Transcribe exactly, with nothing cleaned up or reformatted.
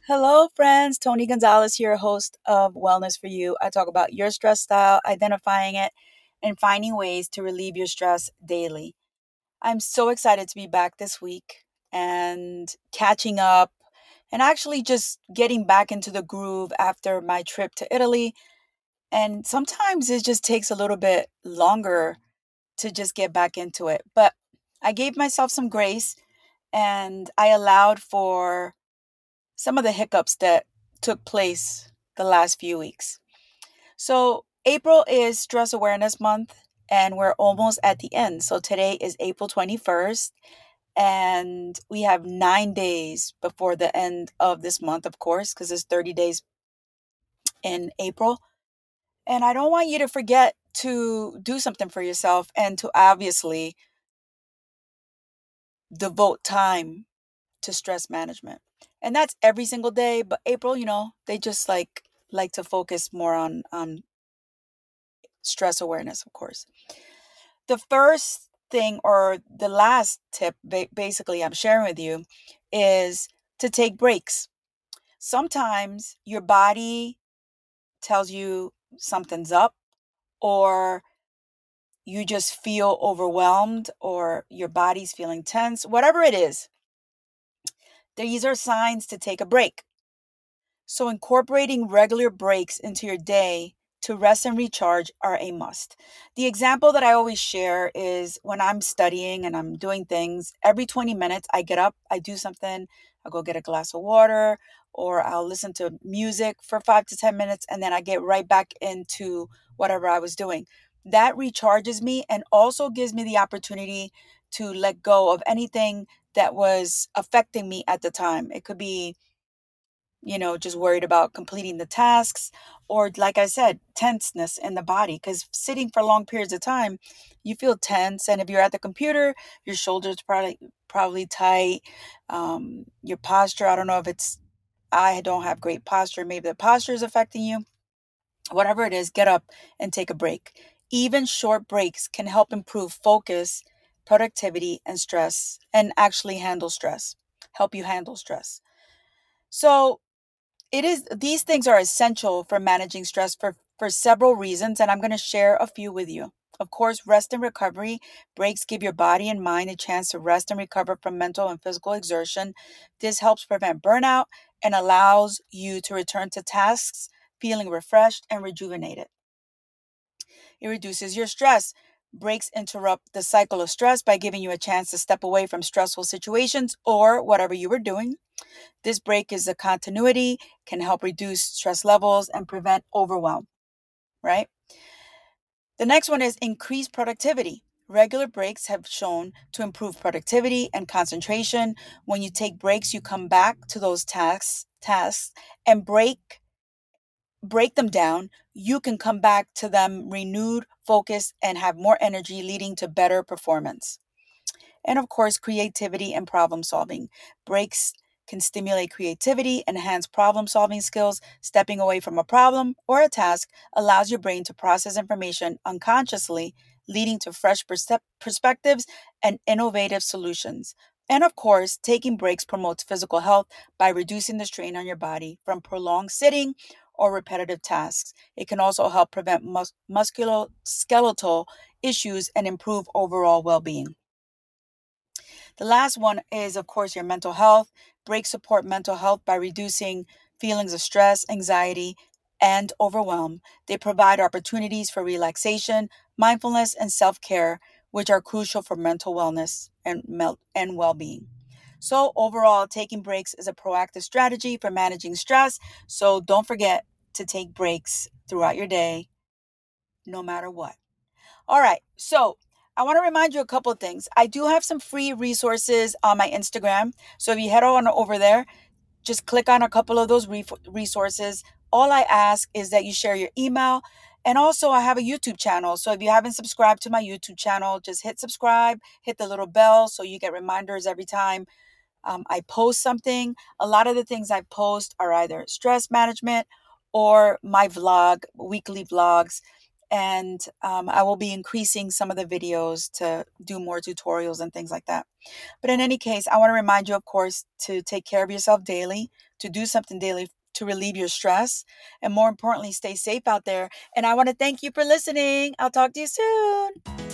Hello, friends. Tony Gonzalez here, host of Wellness for You. I talk about your stress style, identifying it, and finding ways to relieve your stress daily. I'm so excited to be back this week and catching up and actually just getting back into the groove after my trip to Italy. And sometimes it just takes a little bit longer to just get back into it. But I gave myself some grace and I allowed for some of the hiccups that took place the last few weeks. So, April is Stress Awareness Month, and we're almost at the end. So, today is April twenty-first, and we have nine days before the end of this month, of course, because it's thirty days in April. And I don't want you to forget to do something for yourself and to obviously devote time to stress management. And that's every single day. But April, you know, they just like like to focus more on on stress awareness, of course. The first thing or the last tip ba- basically I'm sharing with you is to take breaks. Sometimes your body tells you something's up, or you just feel overwhelmed, or your body's feeling tense, whatever it is. These are signs to take a break. So, incorporating regular breaks into your day to rest and recharge are a must. The example that I always share is when I'm studying and I'm doing things, every twenty minutes I get up, I do something, I'll go get a glass of water, or I'll listen to music for five to ten minutes, and then I get right back into whatever I was doing. That recharges me and also gives me the opportunity to let go of anything that was affecting me at the time. It could be you know, just worried about completing the tasks, or like I said, tenseness in the body. Because sitting for long periods of time, you feel tense. And if you're at the computer, your shoulders probably probably tight. Um, your posture, I don't know if it's, I don't have great posture. Maybe the posture is affecting you. Whatever it is, get up and take a break. Even short breaks can help improve focus, productivity, and stress, and actually handle stress, help you handle stress. So, it is these things are essential for managing stress for for several reasons, and I'm going to share a few with you. Of course, rest and recovery breaks give your body and mind a chance to rest and recover from mental and physical exertion. This helps prevent burnout and allows you to return to tasks feeling refreshed and rejuvenated. It reduces your stress. Breaks interrupt the cycle of stress by giving you a chance to step away from stressful situations or whatever you were doing. This break is a continuity, can help reduce stress levels and prevent overwhelm, right? The next one is increased productivity. Regular breaks have shown to improve productivity and concentration. When you take breaks, you come back to those tasks, tasks and break break them down. You can come back to them renewed, focused, and have more energy, leading to better performance. And of course, creativity and problem solving. Breaks can stimulate creativity, enhance problem solving skills. Stepping away from a problem or a task allows your brain to process information unconsciously, leading to fresh percep- perspectives and innovative solutions. And of course, taking breaks promotes physical health by reducing the strain on your body from prolonged sitting or repetitive tasks. It can also help prevent mus- musculoskeletal issues and improve overall well being. The last one is, of course, your mental health. Breaks support mental health by reducing feelings of stress, anxiety, and overwhelm. They provide opportunities for relaxation, mindfulness, and self care, which are crucial for mental wellness and, mel- and well being. So, overall, taking breaks is a proactive strategy for managing stress. So, don't forget to take breaks throughout your day, no matter what. All right. So I want to remind you a couple of things. I do have some free resources on my Instagram. So if you head on over there, just click on a couple of those re- resources. All I ask is that you share your email. And also, I have a YouTube channel. So if you haven't subscribed to my YouTube channel, just hit subscribe, hit the little bell so you get reminders every time um, I post something. A lot of the things I post are either stress management or my vlog, weekly vlogs. And um, I will be increasing some of the videos to do more tutorials and things like that. But in any case, I want to remind you, of course, to take care of yourself daily. to do something daily to relieve your stress. And more importantly, stay safe out there. And I want to thank you for listening. I'll talk to you soon.